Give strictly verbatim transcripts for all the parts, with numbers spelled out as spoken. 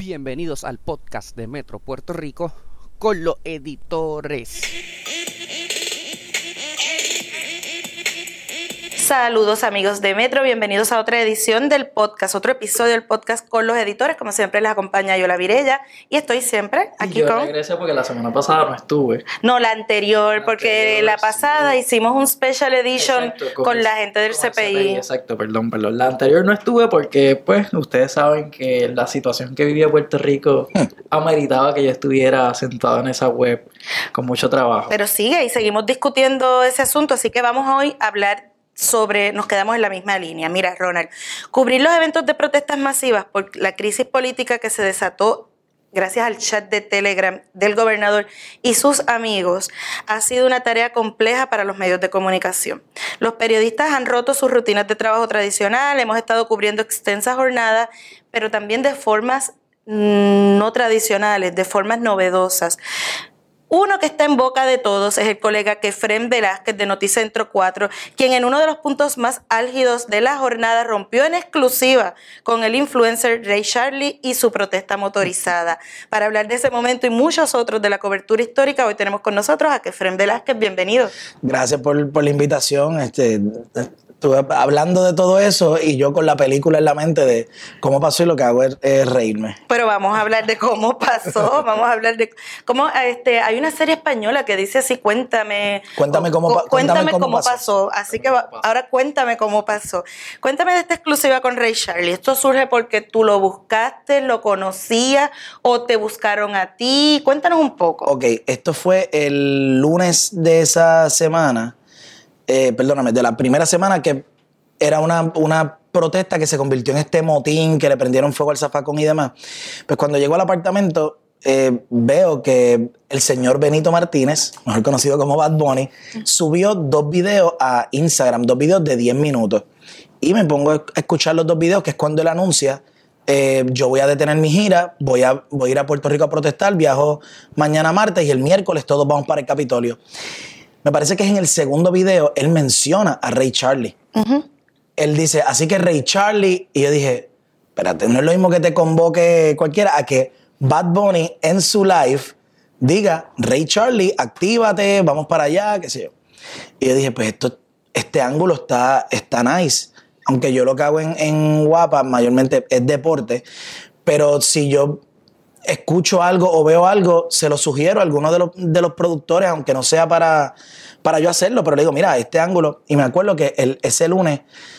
Bienvenidos al podcast de Metro Puerto Rico con los editores. Saludos amigos de Metro, bienvenidos a otra edición del podcast, otro episodio del podcast con los editores. Como siempre les acompaña Yola Virella y estoy siempre aquí y yo con... Yo regresé porque la semana pasada no estuve. No, la anterior, la porque anterior, la pasada sí. Hicimos un special edition exacto, con, con la gente del C P I. C P I. Exacto, perdón, perdón. La anterior no estuve porque, pues, ustedes saben que la situación que vivía Puerto Rico ameritaba que yo estuviera sentado en esa web con mucho trabajo. Pero sigue y seguimos discutiendo ese asunto, así que vamos hoy a hablar sobre, nos quedamos en la misma línea. Mira, Ronald, cubrir los eventos de protestas masivas por la crisis política que se desató gracias al chat de Telegram del gobernador y sus amigos ha sido una tarea compleja para los medios de comunicación. Los periodistas han roto sus rutinas de trabajo tradicional, hemos estado cubriendo extensas jornadas, pero también de formas no tradicionales, de formas novedosas. Uno que está en boca de todos es el colega Kefren Velázquez de Noticentro cuatro, quien en uno de los puntos más álgidos de la jornada rompió en exclusiva con el influencer Ray Charlie y su protesta motorizada. Para hablar de ese momento y muchos otros de la cobertura histórica, hoy tenemos con nosotros a Kefren Velázquez. Bienvenido. Gracias por, por la invitación. Este, estuve hablando de todo eso y yo con la película en la mente de cómo pasó y lo que hago es, es reírme. Pero vamos a hablar de cómo pasó, vamos a hablar de cómo este, hay una serie española que dice así, cuéntame. Cuéntame cómo, o, cuéntame cuéntame cómo cómo pasó. pasó. Así que va, ahora cuéntame cómo pasó. Cuéntame de esta exclusiva con Ray Charlie. ¿Esto surge porque tú lo buscaste, lo conocías o te buscaron a ti? Cuéntanos un poco. Ok, esto fue el lunes de esa semana. Eh, perdóname, de la primera semana, que era una, una protesta que se convirtió en este motín, que le prendieron fuego al zafacón y demás. Pues cuando llego al apartamento, eh, veo que el señor Benito Martínez, mejor conocido como Bad Bunny, subió dos videos a Instagram, dos videos de diez minutos. Y me pongo a escuchar los dos videos, que es cuando él anuncia, eh, yo voy a detener mi gira, voy a, voy a ir a Puerto Rico a protestar, viajo mañana martes y el miércoles todos vamos para el Capitolio. Me parece que es en el segundo video, él menciona a Ray Charlie. Uh-huh. Él dice, así que Ray Charlie, y yo dije, espérate, no es lo mismo que te convoque cualquiera, a que Bad Bunny en su live diga, Ray Charlie, actívate, vamos para allá, qué sé yo. Y yo dije, pues esto, este ángulo está, está nice, aunque yo lo que hago en, en Guapa mayormente es deporte, pero si yo escucho algo o veo algo, se lo sugiero a alguno de los, de los productores, aunque no sea para, para yo hacerlo, pero le digo, mira, este ángulo, y me acuerdo que el, ese lunes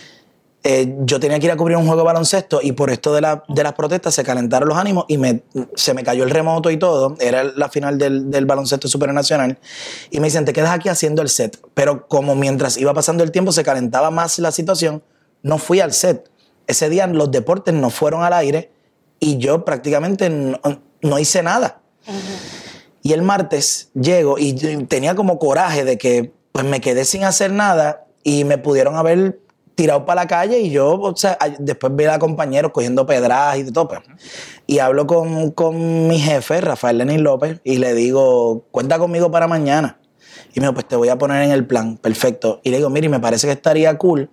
eh, yo tenía que ir a cubrir un juego de baloncesto y por esto de, la, de las protestas se calentaron los ánimos y me, se me cayó el remoto y todo, era la final del, del baloncesto supernacional, y me dicen, te quedas aquí haciendo el set, pero como mientras iba pasando el tiempo se calentaba más la situación, no fui al set. Ese día los deportes no fueron al aire y yo prácticamente no, no hice nada. Uh-huh. Y el martes llego y tenía como coraje de que pues me quedé sin hacer nada y me pudieron haber tirado para la calle y yo, o sea, después vi a compañeros cogiendo pedradas y de todo. Pues. Uh-huh. Y hablo con, con mi jefe, Rafael Lenín López, y le digo, cuenta conmigo para mañana. Y me dijo, pues te voy a poner en el plan, perfecto. Y le digo, mire, me parece que estaría cool,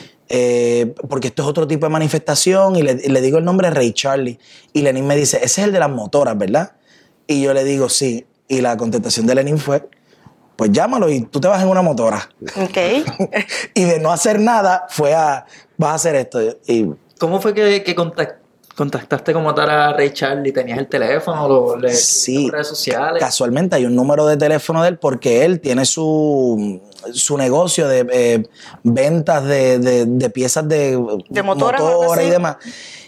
Eh, porque esto es otro tipo de manifestación, y le, le digo el nombre Ray Charlie y Lenín me dice, ese es el de las motoras, ¿verdad? Y yo le digo sí, y la contestación de Lenín fue, pues llámalo y tú te vas en una motora. Okay. Y de no hacer nada fue a, vas a hacer esto. Y, ¿cómo fue que, que contact, contactaste como tal a Ray Charlie? ¿Tenías el teléfono? ¿Lo, le, sí, redes sociales? Casualmente hay un número de teléfono de él porque él tiene su su negocio de eh, ventas de, de, de piezas de, de motora, motora y demás.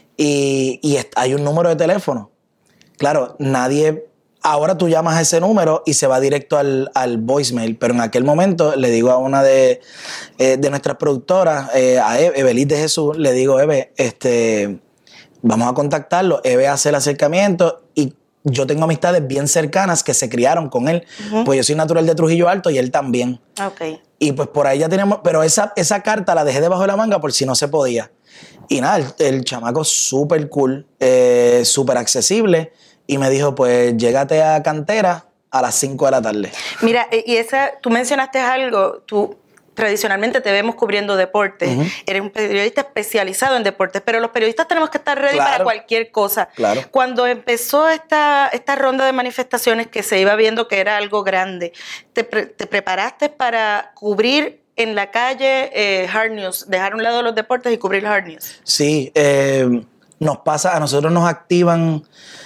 Y, y hay un número de teléfono. Claro, nadie... Ahora tú llamas a ese número y se va directo al, al voicemail, pero en aquel momento le digo a una de, eh, de nuestras productoras, eh, a Eve, Evelit de Jesús, le digo, Eve, este, vamos a contactarlo. Eve hace el acercamiento y yo tengo amistades bien cercanas que se criaron con él, uh-huh. Pues yo soy natural de Trujillo Alto y él también. Okay. Y pues por ahí ya teníamos, pero esa, esa carta la dejé debajo de la manga por si no se podía. Y nada, el, el chamaco súper cool, eh, súper accesible, y me dijo, pues llégate a Cantera a las cinco de la tarde. Mira, y esa, tú mencionaste algo, tú tradicionalmente te vemos cubriendo deportes. Uh-huh. Eres un periodista especializado en deportes, pero los periodistas tenemos que estar ready claro. para cualquier cosa. Claro. Cuando empezó esta, esta ronda de manifestaciones que se iba viendo que era algo grande, ¿te, pre- te preparaste para cubrir en la calle eh, hard news, dejar a un lado los deportes y cubrir hard news? Sí, eh, nos pasa, a nosotros nos activan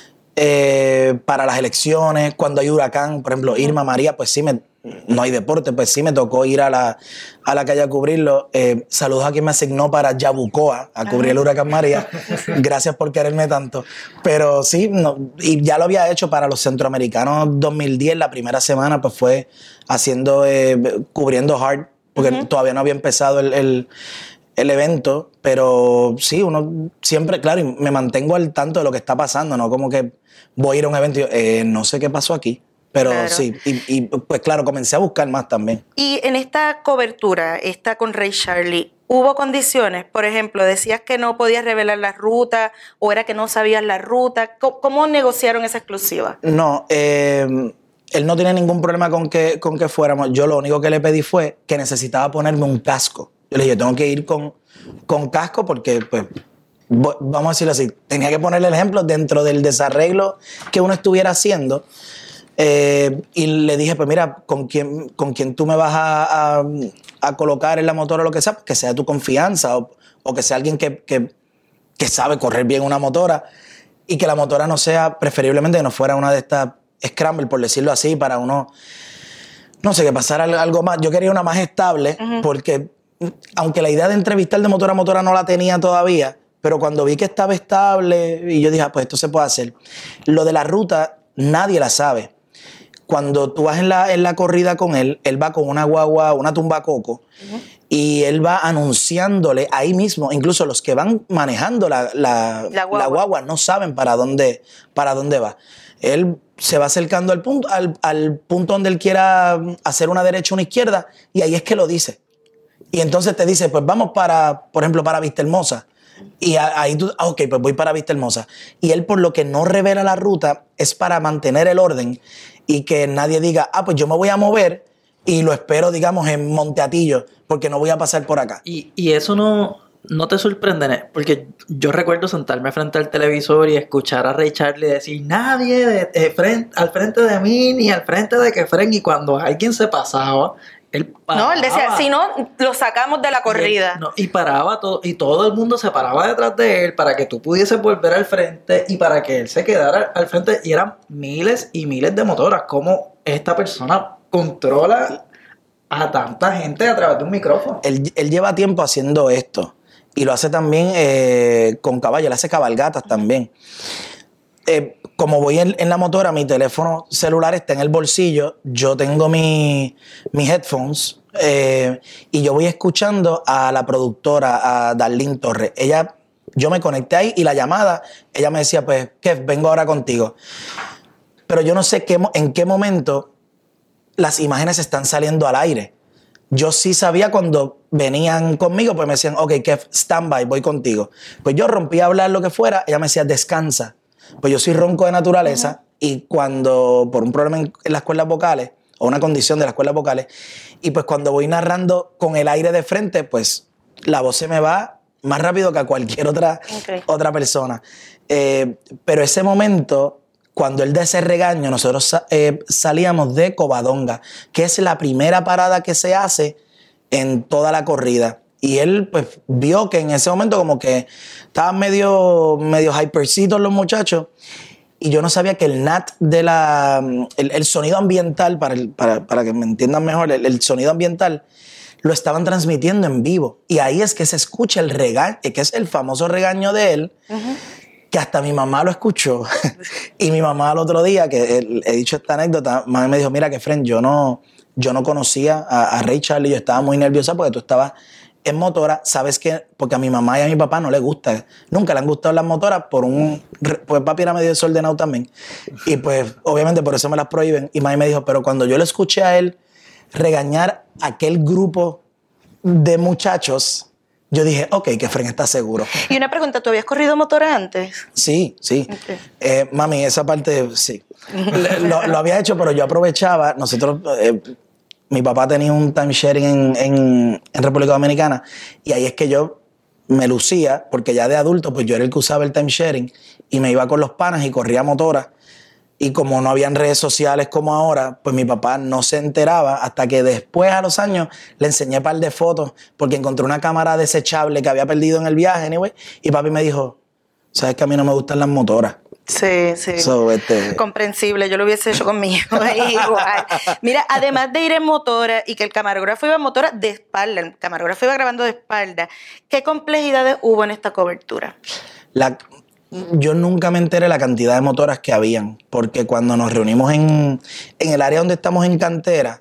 eh, para las elecciones, cuando hay huracán, por ejemplo, Irma, María, pues sí me... no hay deporte, pues sí me tocó ir a la, a la calle a cubrirlo. Eh, saludos a quien me asignó para Yabucoa a cubrir el huracán María. Gracias por quererme tanto. Pero sí, no, y ya lo había hecho para los centroamericanos dos mil diez, la primera semana pues fue haciendo, eh, cubriendo hard, porque uh-huh. todavía no había empezado el, el, el evento, pero sí, uno siempre, claro, y me mantengo al tanto de lo que está pasando, no como que voy a ir a un evento y yo, eh, no sé qué pasó aquí. Pero claro. sí, y, y pues claro, comencé a buscar más también. Y en esta cobertura, esta con Ray Charlie, ¿hubo condiciones? Por ejemplo, decías que no podías revelar la ruta o era que no sabías la ruta. ¿Cómo, cómo negociaron esa exclusiva? No, eh, él no tenía ningún problema con que, con que fuéramos. Yo lo único que le pedí fue que necesitaba ponerme un casco. Yo le dije, yo tengo que ir con, con casco porque, pues, vamos a decirlo así, tenía que ponerle el ejemplo dentro del desarreglo que uno estuviera haciendo. Eh, y le dije, pues mira, con quien, con quien tú me vas a, a, a colocar en la motora o lo que sea, que sea de tu confianza o, o que sea alguien que, que, que sabe correr bien una motora y que la motora no sea, preferiblemente que no fuera una de estas scramble, por decirlo así, para uno, no sé, que pasara algo más. Yo quería una más estable uh-huh. porque aunque la idea de entrevistar de motora a motora no la tenía todavía, pero cuando vi que estaba estable y yo dije, ah, pues esto se puede hacer. Lo de la ruta nadie la sabe. Cuando tú vas en la, en la corrida con él, él va con una guagua, una tumba coco, uh-huh. y él va anunciándole ahí mismo, incluso los que van manejando la, la, la, guagua. la guagua no saben para dónde, para dónde va. Él se va acercando al punto, al, al punto donde él quiera hacer una derecha o una izquierda, y ahí es que lo dice. Y entonces te dice, pues vamos para, por ejemplo, para Vista Hermosa. Y ahí tú, ah, ok, pues voy para Vista Hermosa. Y él, por lo que no revela la ruta, es para mantener el orden y que nadie diga, ah, pues yo me voy a mover y lo espero, digamos, en Monteatillo, porque no voy a pasar por acá. Y, y eso no, no te sorprende, porque yo recuerdo sentarme frente al televisor y escuchar a Ray Charlie decir, nadie de, de frente, al frente de mí ni al frente de Kefren, y cuando alguien se pasaba, él paraba. No, él decía, si no, lo sacamos de la corrida. Y, él, no, y paraba todo, y todo el mundo se paraba detrás de él para que tú pudieses volver al frente y para que él se quedara al frente. Y eran miles y miles de motoras. ¿Cómo esta persona controla a tanta gente a través de un micrófono? Él, él lleva tiempo haciendo esto y lo hace también eh, con caballo, él hace cabalgatas también. Eh, como voy en, en la motora, mi teléfono celular está en el bolsillo, yo tengo mi, mis headphones eh, y yo voy escuchando a la productora, a Darlene Torres. Ella, yo me conecté ahí y la llamada, ella me decía, pues, Kev, vengo ahora contigo. Pero yo no sé qué, en qué momento las imágenes están saliendo al aire. Yo sí sabía cuando venían conmigo, pues me decían, ok, Kev, stand by, voy contigo. Pues yo rompí a hablar lo que fuera, ella me decía, descansa. Pues yo soy ronco de naturaleza uh-huh. y cuando, por un problema en, en las cuerdas vocales, o una condición de las cuerdas vocales, y pues cuando voy narrando con el aire de frente, pues la voz se me va más rápido que a cualquier otra, okay. otra persona. Eh, pero ese momento, cuando él da ese regaño, nosotros eh, salíamos de Covadonga, que es la primera parada que se hace en toda la corrida. Y él pues vio que en ese momento como que estaban medio, medio hypercitos los muchachos. Y yo no sabía que el N A T de la... El, el sonido ambiental, para, el, para, para que me entiendan mejor, el, el sonido ambiental lo estaban transmitiendo en vivo. Y ahí es que se escucha el regaño, que es el famoso regaño de él, uh-huh. que hasta mi mamá lo escuchó. Y mi mamá el otro día, que he, he dicho esta anécdota, mami me dijo, mira que friend, yo no, yo no conocía a, a Ray Charlie, yo estaba muy nerviosa porque tú estabas en motora, sabes que, porque a mi mamá y a mi papá no les gusta, nunca le han gustado las motoras por un, pues papi era medio desordenado también, y pues obviamente por eso me las prohíben, y mami me dijo, pero cuando yo le escuché a él regañar a aquel grupo de muchachos, yo dije, ok, que Fren está seguro. Y una pregunta, ¿tú habías corrido motora antes? Sí, sí. Okay. Eh, mami, esa parte sí. lo, lo había hecho, pero yo aprovechaba, nosotros... Eh, mi papá tenía un timesharing en, en, en República Dominicana y ahí es que yo me lucía, porque ya de adulto pues yo era el que usaba el timesharing y me iba con los panas y corría motora. Y como no habían redes sociales como ahora, pues mi papá no se enteraba hasta que después, a los años, le enseñé un par de fotos porque encontré una cámara desechable que había perdido en el viaje, anyway, y papi me dijo, ¿sabes que a mí no me gustan las motoras? Sí, sí. So, este... Comprensible, yo lo hubiese hecho conmigo. Igual. Mira, además de ir en motora y que el camarógrafo iba en motora de espalda, el camarógrafo iba grabando de espalda, ¿qué complejidades hubo en esta cobertura? La... Yo nunca me enteré la cantidad de motoras que habían, porque cuando nos reunimos en, en el área donde estamos en Cantera,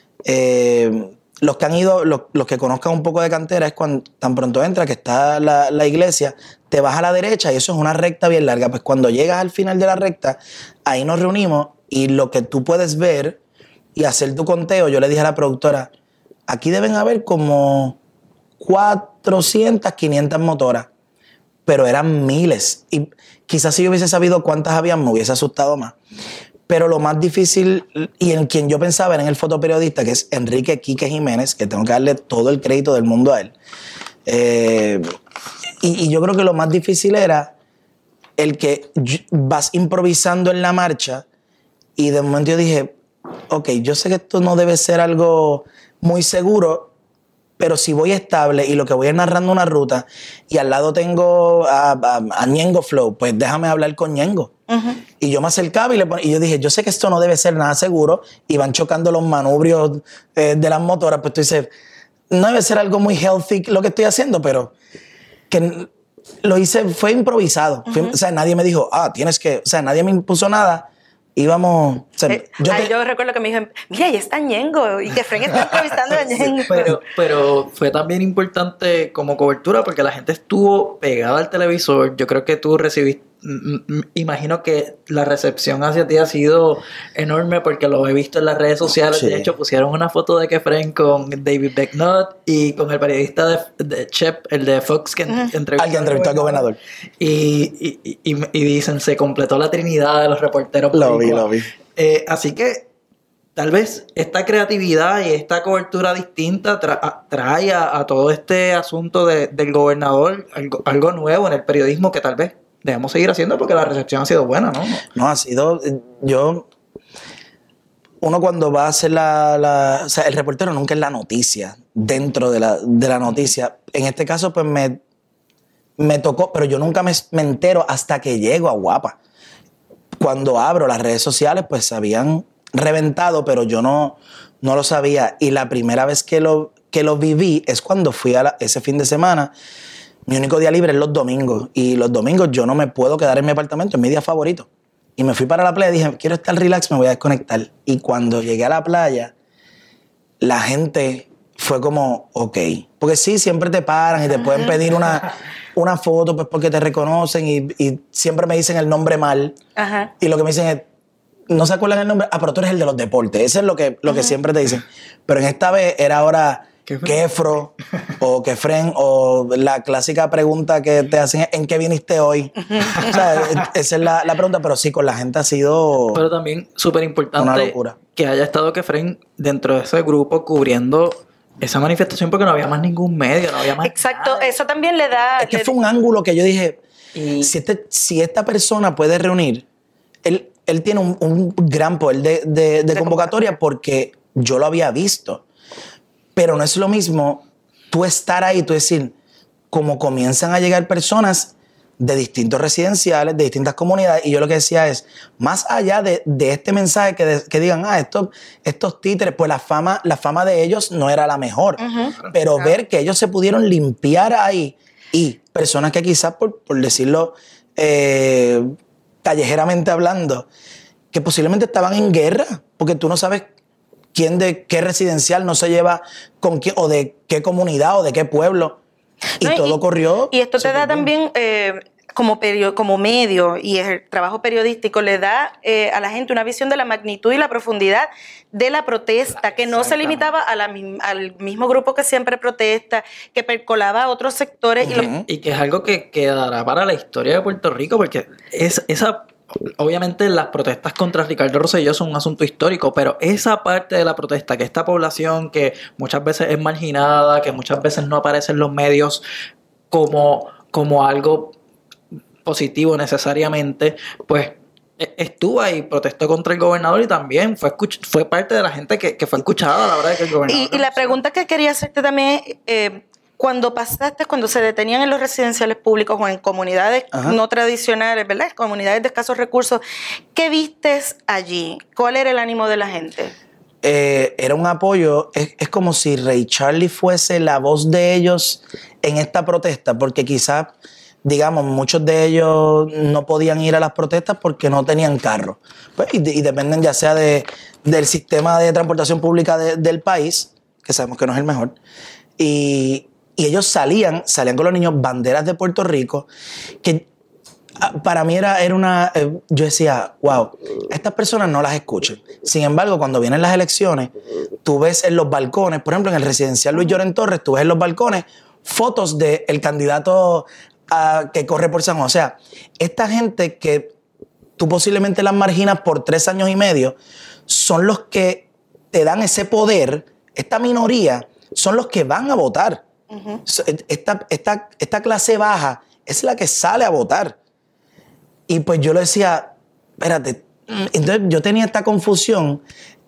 eh, los que han ido, los, los que conozcan un poco de Cantera, es cuando tan pronto entra, que está la, la iglesia, te vas a la derecha y eso es una recta bien larga. Pues cuando llegas al final de la recta, ahí nos reunimos y lo que tú puedes ver y hacer tu conteo, yo le dije a la productora, aquí deben haber como cuatrocientas, quinientas motoras. Pero eran miles. Y quizás si yo hubiese sabido cuántas habían, me hubiese asustado más. Pero lo más difícil, y en quien yo pensaba era en el fotoperiodista, que es Enrique Quique Jiménez, que tengo que darle todo el crédito del mundo a él. Eh, y, y yo creo que lo más difícil era el que vas improvisando en la marcha y de momento yo dije, ok, yo sé que esto no debe ser algo muy seguro, pero si voy estable y lo que voy es narrando una ruta y al lado tengo a, a, a Ñengo Flow, pues déjame hablar con Ñengo. Uh-huh. Y yo me acercaba y, le pon- y yo dije, yo sé que esto no debe ser nada seguro y van chocando los manubrios eh, de las motoras, pues tú dices, no debe ser algo muy healthy lo que estoy haciendo, pero que lo hice, fue improvisado. Uh-huh. Fue, o sea, nadie me dijo, ah, tienes que, o sea, nadie me impuso nada. Íbamos... O sea, eh, yo, ay, te... yo recuerdo que me dijo, mira, ahí está Ñengo, y que Fren está entrevistando a Ñengo. Sí, pero, pero fue también importante como cobertura porque la gente estuvo pegada al televisor. Yo creo que tú recibiste, m- m- imagino que la recepción hacia ti ha sido enorme porque lo he visto en las redes sociales. Sí. De hecho, pusieron una foto de Kefren con David Becknott y con el periodista de, de Chep, el de Fox, que uh-huh. entrevistó, Alguien entrevistó al gobernador. Y, y, y, y dicen, se completó la trinidad de los reporteros. Lo vi, lo vi. Eh, así que tal vez esta creatividad y esta cobertura distinta tra- trae a, a todo este asunto de, del gobernador algo, algo nuevo en el periodismo que tal vez debemos seguir haciendo porque la recepción ha sido buena, ¿no? No, ha sido... Yo... Uno cuando va a hacer la, la... O sea, el reportero nunca es la noticia, dentro de la, de la noticia. En este caso, pues me, me tocó, pero yo nunca me, me entero hasta que llego a Guapa. Cuando abro las redes sociales, pues se habían reventado, pero yo no, no lo sabía. Y la primera vez que lo, que lo viví es cuando fui a la, ese fin de semana. Mi único día libre es los domingos. Y los domingos yo no me puedo quedar en mi apartamento, es mi día favorito. Y me fui para la playa y dije, quiero estar relax, me voy a desconectar. Y cuando llegué a la playa, la gente fue como, ok. Porque sí, siempre te paran y te pueden pedir una, una foto pues porque te reconocen y, y siempre me dicen el nombre mal. Ajá. Y lo que me dicen es, no se acuerdan el nombre, ah, pero tú eres el de los deportes. Eso es lo que, lo que siempre te dicen. Pero en esta vez era ahora Kefro o Kefren o la clásica pregunta que te hacen, ¿en qué viniste hoy? O sea, esa es la, la pregunta, pero sí, con la gente ha sido... Pero también súper importante una locura. Que haya estado Kefren dentro de ese grupo cubriendo esa manifestación porque no había más ningún medio, no había más Exacto, nada. Eso también le da... Es que le... fue un ángulo que yo dije, y... si, este, si esta persona puede reunir, él, él tiene un, un gran poder de, de, de convocatoria porque yo lo había visto. Pero no es lo mismo tú estar ahí, tú decir, como comienzan a llegar personas de distintos residenciales, de distintas comunidades, y yo lo que decía es, más allá de, de este mensaje que, de, que digan, ah, estos, estos títeres, pues la fama, la fama de ellos no era la mejor, uh-huh. pero uh-huh. ver que ellos se pudieron limpiar ahí, y personas que quizás, por, por decirlo eh, callejeramente hablando, que posiblemente estaban en guerra, porque tú no sabes quién de qué residencial no se lleva con quién, o de qué comunidad o de qué pueblo. Y no, todo y, corrió. Y esto te da bien. también, eh, como, perio, como medio, y el trabajo periodístico le da eh, a la gente una visión de la magnitud y la profundidad de la protesta, que no se limitaba a la, al mismo grupo que siempre protesta, que percolaba a otros sectores. Uh-huh. y, lo... y que es algo que quedará para la historia de Puerto Rico, porque es, esa obviamente las protestas contra Ricardo Rosselló son un asunto histórico, pero esa parte de la protesta, que esta población que muchas veces es marginada, que muchas veces no aparece en los medios como, como algo positivo necesariamente, pues estuvo ahí, protestó contra el gobernador y también fue escuch- fue parte de la gente que, que fue escuchada a la hora de que el gobernador... Y, y la pregunta que quería hacerte también es, eh, cuando pasaste, cuando se detenían en los residenciales públicos o en comunidades Ajá. no tradicionales, ¿verdad? Comunidades de escasos recursos, ¿qué vistes allí? ¿Cuál era el ánimo de la gente? Eh, era un apoyo, es, es como si Ray Charlie fuese la voz de ellos en esta protesta, porque quizás, digamos, muchos de ellos no podían ir a las protestas porque no tenían carro. Pues, y, y dependen ya sea de, del sistema de transportación pública de, del país, que sabemos que no es el mejor, y, y ellos salían, salían con los niños, banderas de Puerto Rico, que para mí era, era una... Eh, yo decía, wow, estas personas no las escuchan. Sin embargo, cuando vienen las elecciones, tú ves en los balcones, por ejemplo, en el residencial Luis Llorén Torres, tú ves en los balcones fotos del candidato uh, que corre por San Juan. O sea, esta gente que tú posiblemente las marginas por tres años y medio, son los que te dan ese poder, esta minoría, son los que van a votar. Uh-huh. Esta, esta, esta clase baja es la que sale a votar. Y pues yo le decía, espérate, entonces yo tenía esta confusión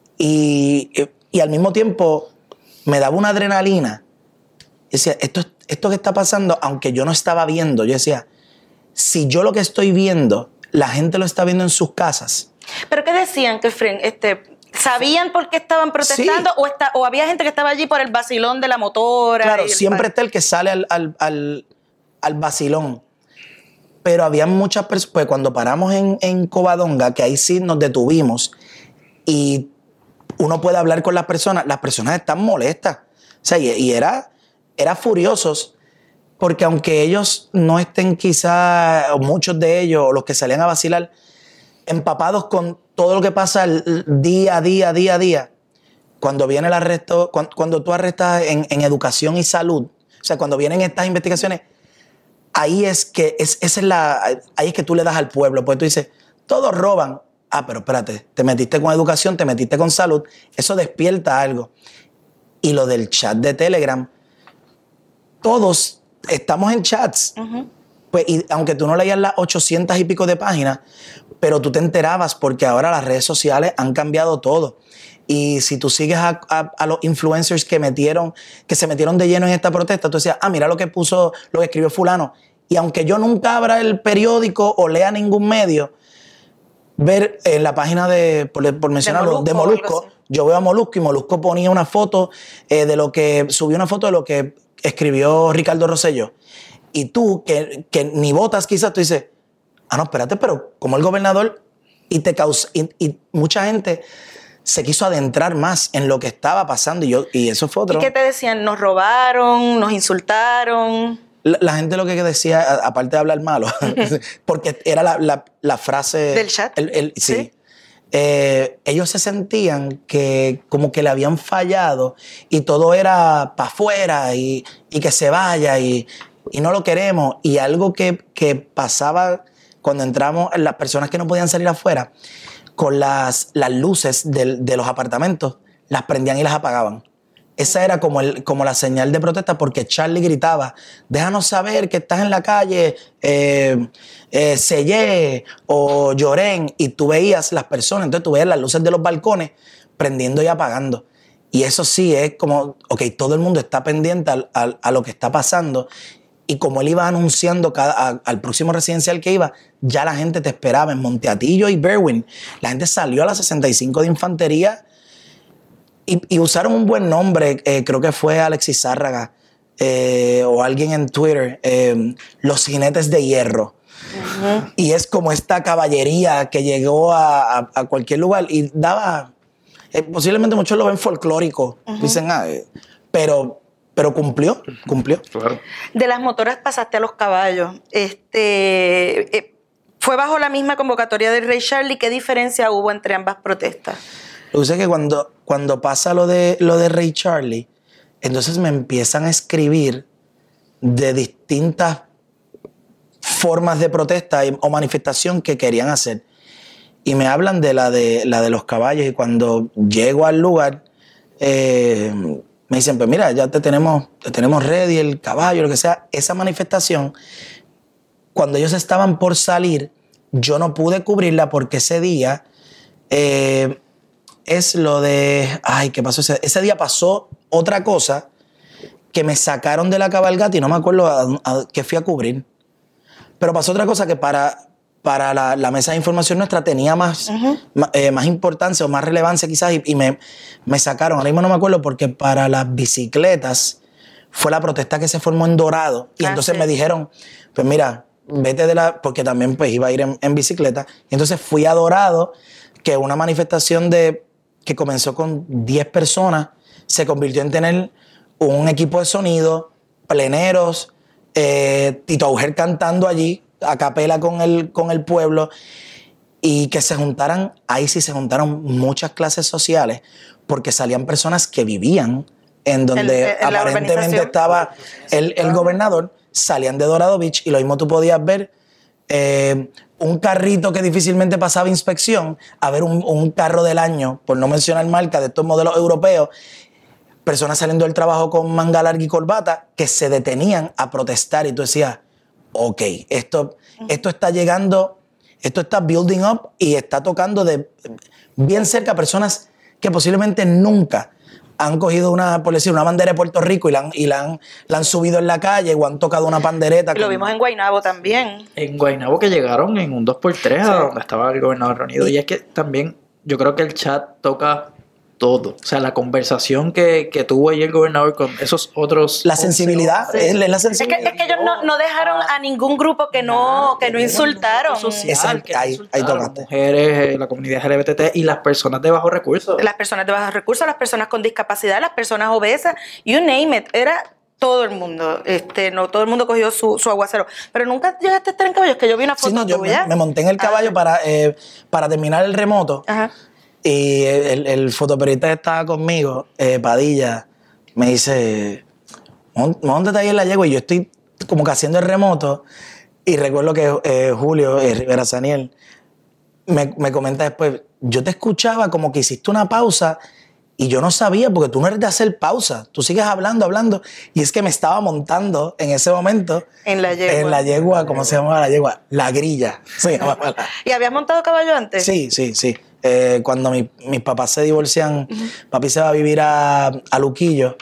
y, y al mismo tiempo me daba una adrenalina. Y decía, esto, esto que está pasando, aunque yo no estaba viendo, yo decía, si yo lo que estoy viendo, la gente lo está viendo en sus casas. ¿Pero qué decían, Kefren? Este, ¿Sabían por qué estaban protestando? Sí. ¿O, está, ¿O había gente que estaba allí por el vacilón de la motora? Claro, y el siempre par... está el que sale al, al, al, al vacilón. Pero había muchas personas, pues cuando paramos en, en Covadonga, que ahí sí nos detuvimos y uno puede hablar con las personas, las personas están molestas. O sea, y, y era, era furiosos, porque aunque ellos no estén quizá, o muchos de ellos, o los que salían a vacilar, empapados con todo lo que pasa el día a día, día a día, cuando viene el arresto, cuando, cuando tú arrestas en, en educación y salud, o sea, cuando vienen estas investigaciones, ahí es que es, esa es la, ahí es que tú le das al pueblo, porque tú dices, todos roban. Ah, pero espérate, te metiste con educación, te metiste con salud, eso despierta algo. Y lo del chat de Telegram, todos estamos en chats. Uh-huh. Pues, y aunque tú no leías las ochocientas y pico de páginas, pero tú te enterabas porque ahora las redes sociales han cambiado todo. Y si tú sigues a, a, a los influencers que metieron, que se metieron de lleno en esta protesta, tú decías, ah, mira lo que puso, lo que escribió fulano. Y aunque yo nunca abra el periódico o lea ningún medio, ver en la página de, por, por mencionarlo, de Molusco, de Molusco yo veo a Molusco y Molusco ponía una foto eh, de lo que, subió una foto de lo que escribió Ricardo Rosselló. Y tú, que, que ni votas quizás, tú dices, ah, no, espérate, pero como el gobernador, y te causa, y, y mucha gente se quiso adentrar más en lo que estaba pasando y, yo, y eso fue otro. ¿Y qué te decían? ¿Nos robaron? ¿Nos insultaron? La, la gente lo que decía, aparte de hablar malo, porque era la, la, la frase... ¿Del chat? El, el, sí. ¿Sí? Eh, ellos se sentían que como que le habían fallado y todo era para afuera y, y que se vaya y, y no lo queremos. Y algo que, que pasaba cuando entramos, las personas que no podían salir afuera, con las, las luces de, de los apartamentos, las prendían y las apagaban. Esa era como, el, como la señal de protesta, porque Charlie gritaba, déjanos saber que estás en la calle, eh, eh, Sellé o Llorén, y tú veías las personas, entonces tú veías las luces de los balcones prendiendo y apagando. Y eso sí es como, ok, todo el mundo está pendiente al, al, a lo que está pasando. Y como él iba anunciando cada, a, al próximo residencial que iba, ya la gente te esperaba en Monteatillo y Berwyn. La gente salió a la sesenta y cinco de Infantería y, y usaron un buen nombre, eh, creo que fue Alexis Zárraga eh, o alguien en Twitter, eh, los jinetes de hierro. Uh-huh. Y es como esta caballería que llegó a, a, a cualquier lugar y daba, eh, posiblemente muchos lo ven folclórico, uh-huh. dicen, ah, eh, pero... Pero cumplió, cumplió. Claro. De las motoras pasaste a los caballos. Este, eh, ¿Fue bajo la misma convocatoria de Ray Charlie? ¿Qué diferencia hubo entre ambas protestas? Lo que sé es que cuando, cuando pasa lo de, lo de Ray Charlie, entonces me empiezan a escribir de distintas formas de protesta o manifestación que querían hacer. y me hablan de la de, la de los caballos. Y cuando llego al lugar, eh, me dicen, pues mira, ya te tenemos, te tenemos ready, el caballo, lo que sea. Esa manifestación, cuando ellos estaban por salir, yo no pude cubrirla porque ese día eh, es lo de... Ay, ¿qué pasó? Ese, ese día pasó otra cosa que me sacaron de la cabalgata y no me acuerdo a, a, qué fui a cubrir. Pero pasó otra cosa que para, para la, la mesa de información nuestra tenía más, uh-huh. más, eh, más importancia o más relevancia quizás y, y me, me sacaron. Ahora mismo no me acuerdo porque para las bicicletas fue la protesta que se formó en Dorado. Y ah, entonces sí. me dijeron, pues mira, vete de la... Porque también pues iba a ir en, en bicicleta. Y entonces fui a Dorado, que una manifestación de que comenzó con diez personas se convirtió en tener un equipo de sonido, pleneros, eh, Tito Auger cantando allí, a capela con el, con el pueblo, y que se juntaran, ahí sí se juntaron muchas clases sociales, porque salían personas que vivían en donde el, aparentemente estaba el, el gobernador, salían de Dorado Beach, y lo mismo tú podías ver eh, un carrito que difícilmente pasaba inspección, a ver un, un carro del año, por no mencionar marca, de estos modelos europeos, personas saliendo del trabajo con manga larga y corbata que se detenían a protestar y tú decías, ok, esto, esto está llegando, esto está building up y está tocando de bien cerca a personas que posiblemente nunca han cogido una, por decir, una bandera de Puerto Rico y la han, y la han, la han subido en la calle o han tocado una pandereta. Y lo con... vimos en Guaynabo también. En Guaynabo que llegaron en un dos por tres sí. a donde estaba el gobernador reunido. Y, y es que también yo creo que el chat toca todo. O sea, la conversación que, que tuvo ahí el gobernador con esos otros... La sensibilidad. Sí. Es, la sensibilidad. Es, que, es que ellos no, no dejaron a ningún grupo que no, que no insultaron. Social, que ahí, ahí tocaste. Mujeres, la comunidad L G B T y las personas de bajos recursos. Las personas de bajos recursos, las personas con discapacidad, las personas obesas, you name it. Era... todo el mundo, este, no todo el mundo cogió su, su aguacero. Pero nunca llegaste a estar en caballo, es que yo vi una foto sí, no, yo tuya. Me, me monté en el caballo ah. para, eh, para terminar el remoto. Ajá. Y el, el fotoperiodista que estaba conmigo, eh, Padilla, me dice, móntate ahí en la yegua. Y yo estoy como que haciendo el remoto. Y recuerdo que eh, Julio eh, Rivera Saniel me, me comenta después, yo te escuchaba como que hiciste una pausa y yo no sabía, porque tú no eres de hacer pausa. Tú sigues hablando, hablando. Y es que me estaba montando en ese momento. En la yegua. En la yegua, ¿cómo se llamaba la yegua? La grilla. Se llamaba la... ¿Y habías montado caballo antes? Sí, sí, sí. Eh, cuando mi, mis papás se divorcian, uh-huh. papi se va a vivir a, a Luquillo.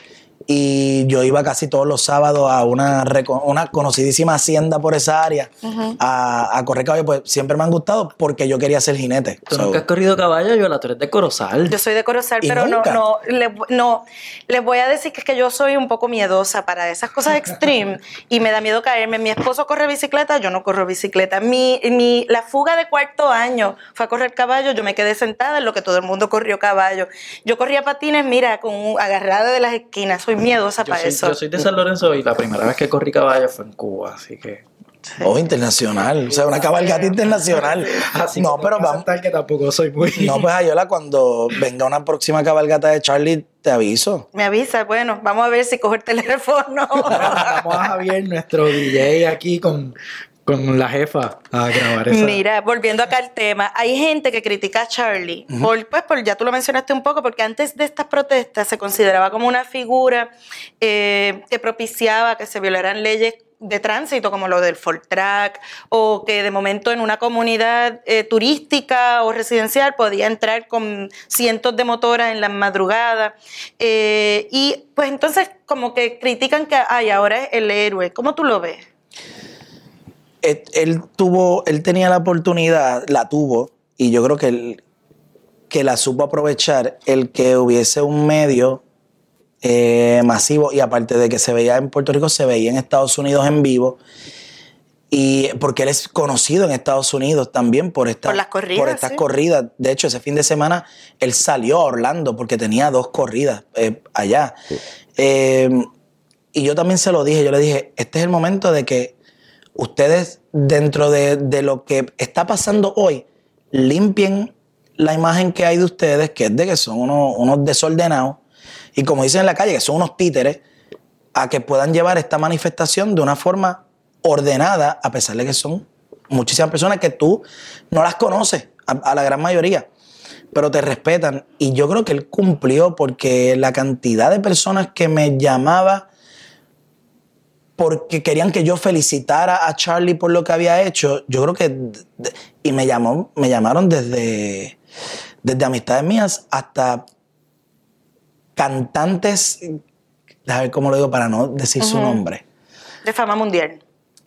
Y yo iba casi todos los sábados a una, una conocidísima hacienda por esa área uh-huh. a, a correr caballo. Pues siempre me han gustado porque yo quería ser jinete. ¿Tú so, nunca has corrido caballo? Yo la tú eres de Corozal. Yo soy de Corozal, pero no, no, le, no. Les voy a decir que es que yo soy un poco miedosa para esas cosas extreme y me da miedo caerme. Mi esposo corre bicicleta, yo no corro bicicleta. Mi, mi, la fuga de cuarto año fue a correr caballo, yo me quedé sentada en lo que todo el mundo corrió caballo. Yo corría patines, mira, con agarrada de las esquinas. Soy miedosa yo para soy, eso. Yo soy de San Lorenzo y la primera vez que corrí caballo fue en Cuba, así que... Sí. Oh, internacional. O sea, una cabalgata internacional. Así no, pero vamos. Que tampoco soy muy... No, pues Ayola, cuando venga una próxima cabalgata de Charlie, te aviso. Me avisa, bueno, vamos a ver si cojo el teléfono. Vamos a Javier, nuestro D J aquí con... con la jefa a grabar esa. Mira, volviendo acá al tema, hay gente que critica a Charlie, uh-huh. por, pues por, ya tú lo mencionaste un poco, porque antes de estas protestas se consideraba como una figura eh, que propiciaba que se violaran leyes de tránsito como lo del Fortrack, o que de momento en una comunidad eh, turística o residencial podía entrar con cientos de motoras en las madrugadas, eh, y pues entonces como que critican que ay, ahora es el héroe. ¿Cómo tú lo ves? Él, él tuvo, él tenía la oportunidad, la tuvo, y yo creo que él, que la supo aprovechar, el que hubiese un medio eh, masivo, y aparte de que se veía en Puerto Rico, se veía en Estados Unidos en vivo, y porque él es conocido en Estados Unidos también por, esta, por, las corridas, por estas ¿sí? corridas. De hecho, ese fin de semana él salió a Orlando porque tenía dos corridas eh, allá. Sí. Eh, y yo también se lo dije, yo le dije, este es el momento de que ustedes, dentro de, de lo que está pasando hoy, limpien la imagen que hay de ustedes, que es de que son unos, unos desordenados, y como dicen en la calle, que son unos títeres, a que puedan llevar esta manifestación de una forma ordenada, a pesar de que son muchísimas personas que tú no las conoces. a, a la gran mayoría, pero te respetan. Y yo creo que él cumplió porque la cantidad de personas que me llamaba porque querían que yo felicitara a Charlie por lo que había hecho, yo creo que... Y me, llamó, me llamaron desde, desde amistades mías hasta cantantes, déjame ver cómo lo digo para no decir uh-huh. su nombre. De fama mundial.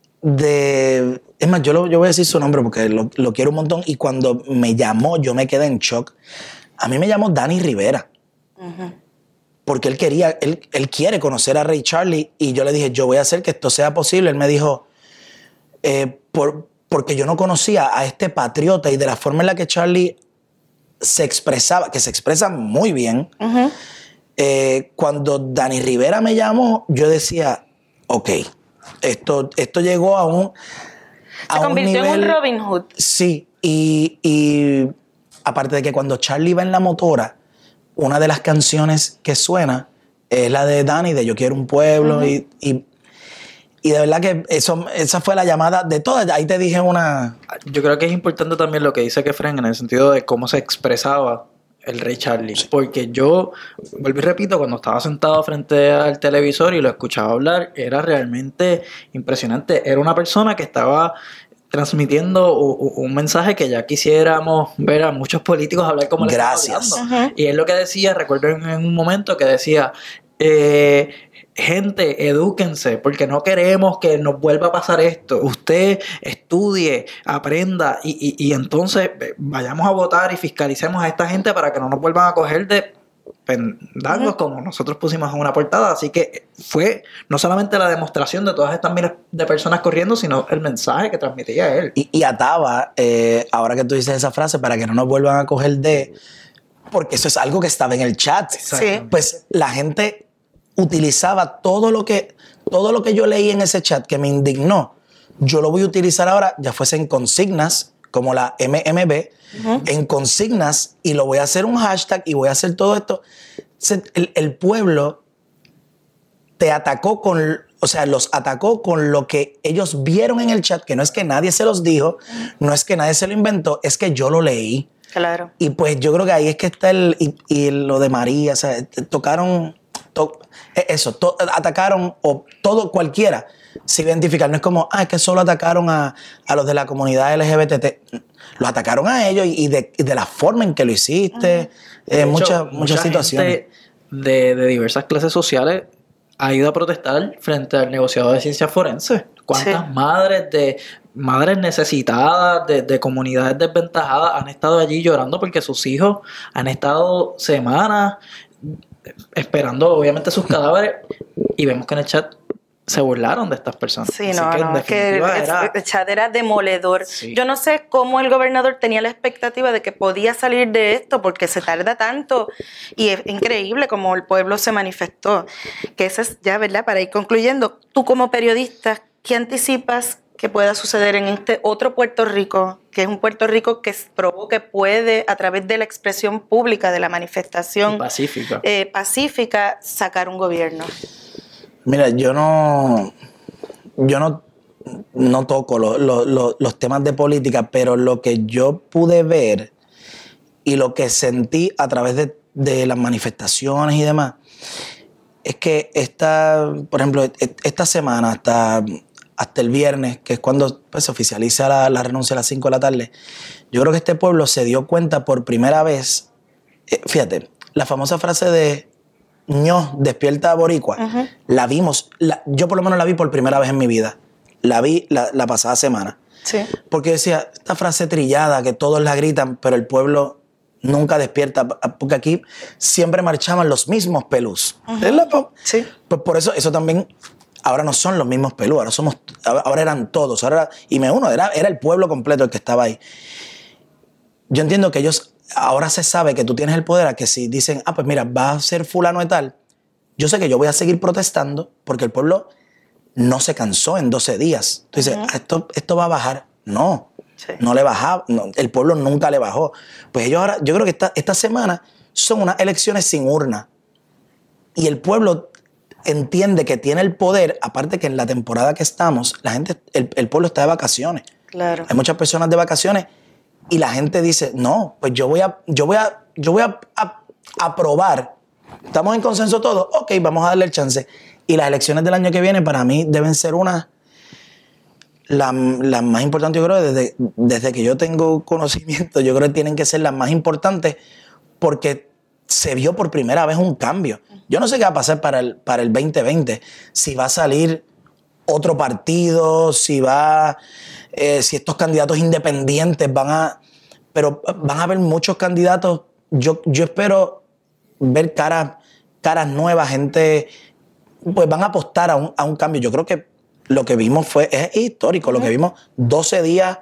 De, es más, yo, lo, yo voy a decir su nombre porque lo, lo quiero un montón. Y cuando me llamó, yo me quedé en shock. A mí me llamó Danny Rivera. Uh-huh. Porque él quería, él, él quiere conocer a Ray Charlie. Y yo le dije, yo voy a hacer que esto sea posible. Él me dijo, eh, por, porque yo no conocía a este patriota y de la forma en la que Charlie se expresaba, que se expresa muy bien. Uh-huh. Eh, cuando Danny Rivera me llamó, yo decía, ok, esto, esto llegó a un a Se convirtió un nivel, en un Robin Hood. Sí, y, y aparte de que cuando Charlie va en la motora, una de las canciones que suena es la de Danny, de Yo Quiero un Pueblo, uh-huh. y, y, y de verdad que eso, esa fue la llamada de todas. Ahí te dije una... Yo creo que es importante también lo que dice Kefren en el sentido de cómo se expresaba el Ray Charlie, sí. Porque yo, vuelvo y repito, cuando estaba sentado frente al televisor y lo escuchaba hablar, era realmente impresionante. Era una persona que estaba transmitiendo un, un mensaje que ya quisiéramos ver a muchos políticos hablar como le estaba hablando. Uh-huh. Y es lo que decía, recuerdo en, en un momento que decía, eh, gente, edúquense, porque no queremos que nos vuelva a pasar esto. Usted estudie, aprenda y, y, y entonces vayamos a votar y fiscalicemos a esta gente para que no nos vuelvan a coger de pendangos, uh-huh. como nosotros pusimos en una portada. Así que fue no solamente la demostración de todas estas miles de personas corriendo, sino el mensaje que transmitía él. Y, y ataba, eh, ahora que tú dices esa frase, para que no nos vuelvan a coger de... Porque eso es algo que estaba en el chat. Sí. Pues la gente utilizaba todo lo que todo lo que yo leí en ese chat que me indignó, yo lo voy a utilizar ahora, ya fuese en consignas como la M M B, uh-huh. en consignas, y lo voy a hacer un hashtag y voy a hacer todo esto. El, el pueblo te atacó con, o sea, los atacó con lo que ellos vieron en el chat, que no es que nadie se los dijo, no es que nadie se lo inventó, es que yo lo leí. Claro. Y pues yo creo que ahí es que está el, y, y lo de María, o sea, tocaron... To, eso, to, atacaron o todo, cualquiera se identifica. No es como, ah, es que solo atacaron a, a los de la comunidad L G B T. Lo atacaron a ellos y de, y de la forma en que lo hiciste. Uh-huh. eh, muchas mucha muchas situaciones. De, de diversas clases sociales ha ido a protestar frente al negociado de ciencias forenses. ¿Cuántas sí. madres de madres necesitadas de, de comunidades desventajadas han estado allí llorando porque sus hijos han estado semanas esperando obviamente sus cadáveres, y vemos que en el chat se burlaron de estas personas? Sí, no, que no, es que el, era... el chat era demoledor. Sí. Yo no sé cómo el gobernador tenía la expectativa de que podía salir de esto, porque se tarda tanto, y es increíble cómo el pueblo se manifestó. Que eso es ya, ¿verdad? Para ir concluyendo, tú como periodista, ¿qué anticipas que pueda suceder en este otro Puerto Rico, que es un Puerto Rico que probó que puede, a través de la expresión pública, de la manifestación pacífica, eh, pacífica, sacar un gobierno? Mira, yo no, yo no, no toco lo, lo, lo, los temas de política, pero lo que yo pude ver y lo que sentí a través de, de las manifestaciones y demás, es que esta, por ejemplo, esta semana hasta... hasta el viernes, que es cuando pues, se oficializa la, la renuncia a las cinco de la tarde, yo creo que este pueblo se dio cuenta por primera vez, eh, fíjate, la famosa frase de ño, despierta boricua, uh-huh. la vimos, la, yo por lo menos la vi por primera vez en mi vida, la vi la, la pasada semana, sí. porque decía, esta frase trillada que todos la gritan, pero el pueblo nunca despierta, porque aquí siempre marchaban los mismos pelús. Uh-huh. Sí. Pues por eso, eso también... Ahora no son los mismos pelús, ahora somos, ahora eran todos, ahora, y me uno, era, era el pueblo completo el que estaba ahí. Yo entiendo que ellos, ahora se sabe que tú tienes el poder, a que si dicen, ah, pues mira, va a ser fulano de tal, yo sé que yo voy a seguir protestando porque el pueblo no se cansó en doce días. Tú dices, uh-huh. esto, esto va a bajar. No, sí. no le bajaba, no, el pueblo nunca le bajó. Pues ellos ahora, yo creo que esta, esta semana son unas elecciones sin urna. Y el pueblo entiende que tiene el poder, aparte que en la temporada que estamos, la gente, el, el pueblo está de vacaciones. Claro. Hay muchas personas de vacaciones y la gente dice, no, pues yo voy a, yo voy a, yo voy a, a aprobar. Estamos en consenso todos, ok, vamos a darle el chance. Y las elecciones del año que viene para mí deben ser unas, las la más importantes, yo creo, desde, desde que yo tengo conocimiento, yo creo que tienen que ser las más importantes porque se vio por primera vez un cambio. Yo no sé qué va a pasar para el, para el veinte veinte, si va a salir otro partido, si va, eh, si estos candidatos independientes van a, pero van a haber muchos candidatos. Yo, yo espero ver caras, caras nuevas, gente, pues van a apostar a un, a un cambio. Yo creo que lo que vimos fue, es histórico, lo que vimos doce días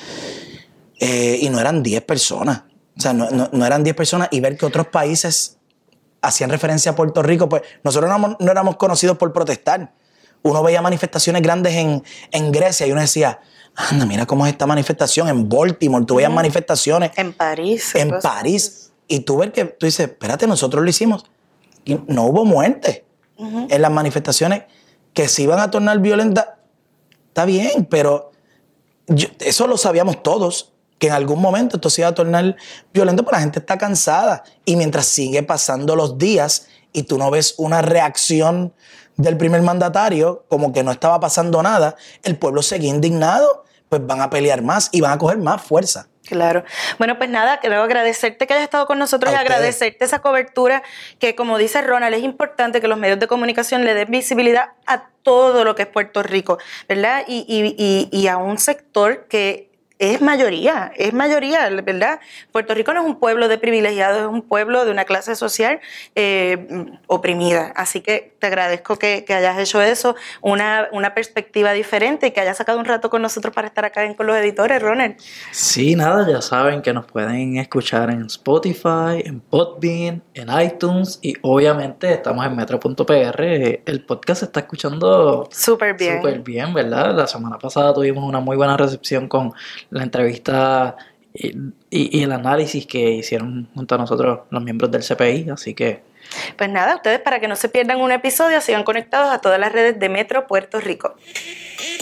eh, y no eran diez personas. O sea, no, no, no eran diez personas, y ver que otros países hacían referencia a Puerto Rico, pues nosotros no, éramos, no éramos conocidos por protestar. Uno veía manifestaciones grandes en, en Grecia y uno decía, anda, mira cómo es esta manifestación. En Baltimore, tú veías mm. manifestaciones. En París. En París. Y tú ves que tú dices, espérate, nosotros lo hicimos. Y no hubo muerte uh-huh. en las manifestaciones que se iban a tornar violentas. Está bien, pero yo, eso lo sabíamos todos, que en algún momento esto se iba a tornar violento, pero la gente está cansada. Y mientras sigue pasando los días y tú no ves una reacción del primer mandatario, como que no estaba pasando nada, el pueblo seguía indignado, pues van a pelear más y van a coger más fuerza. Claro. Bueno, pues nada, quiero agradecerte que hayas estado con nosotros y agradecerte esa cobertura que, como dice Ronald, es importante que los medios de comunicación le den visibilidad a todo lo que es Puerto Rico, ¿verdad? Y, y, y, y a un sector que es mayoría, es mayoría, ¿verdad? Puerto Rico no es un pueblo de privilegiados, es un pueblo de una clase social eh, oprimida. Así que te agradezco que, que hayas hecho eso, una, una perspectiva diferente y que hayas sacado un rato con nosotros para estar acá en, con los editores, Ronald. Sí, nada, ya saben que nos pueden escuchar en Spotify, en Podbean, en iTunes y obviamente estamos en metro punto p r. El podcast se está escuchando súper bien. Súper bien, ¿verdad? La semana pasada tuvimos una muy buena recepción con la entrevista y, y, y el análisis que hicieron junto a nosotros los miembros del C P I, así que... Pues nada, ustedes para que no se pierdan un episodio, sigan conectados a todas las redes de Metro Puerto Rico.